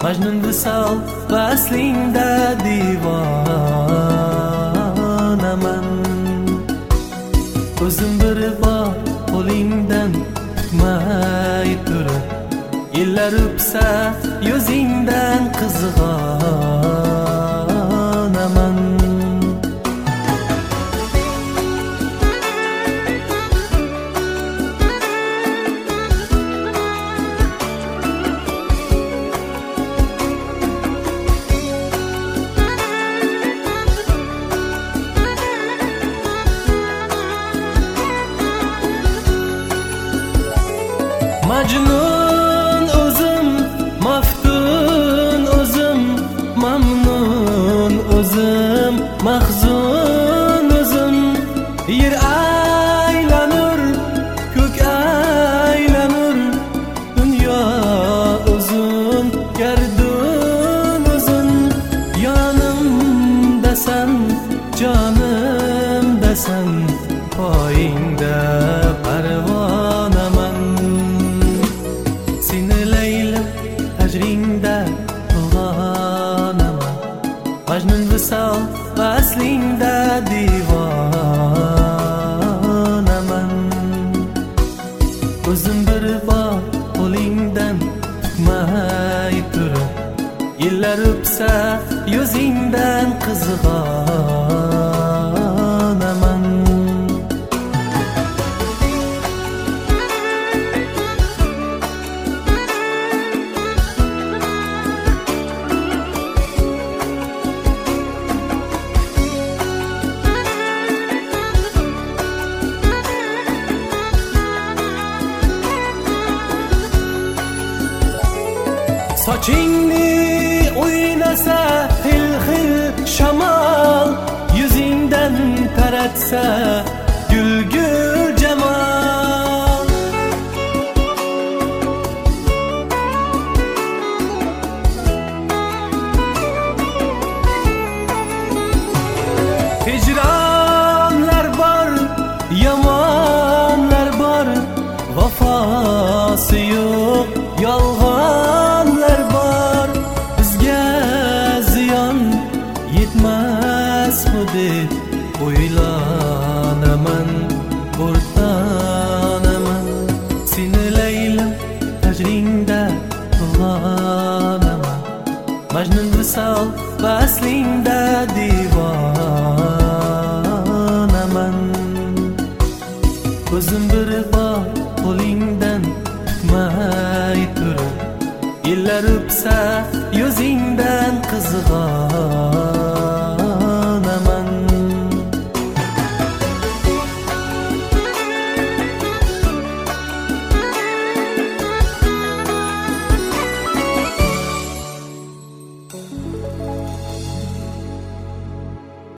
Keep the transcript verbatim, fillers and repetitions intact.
Majnun visol vaslingda divonaman. O'zim bir bor qo'lingdan tutmay turib, yillar o'psa yuzingdan qizg'onaman. Majnun o'zim, maftun o'zim, mamnun o'zim, mahzun o'zim. Yer aylanur, ko'k aylanur, dunyo uzun, gardun uzun. Yonimdasan, jonimdasan, poyingda parvonaman. Tajringda to'g'onaman. Majnun visol vaslingda divonaman. O'zim bir bor qo'lingdan tutmay turib, yillar o'psa yuzingdan qizg'onaman. Sochingni o'ynasa xil-xil shamol, yuzingdan taratsa gul-gul jamol. Hijronlar bor, yomonlar bor, vafosi yo'q, yolg'onlar bor. Bizga ziyon yetmasmi deb o'ylanaman, o'rtanaman. Seni laylim tajringda to'g'onaman. Majnun visol vaslingda divonaman. O'zim bir bor qo'lingdan tutmay turib, yillar o'psa yuzingdan qizg'onaman.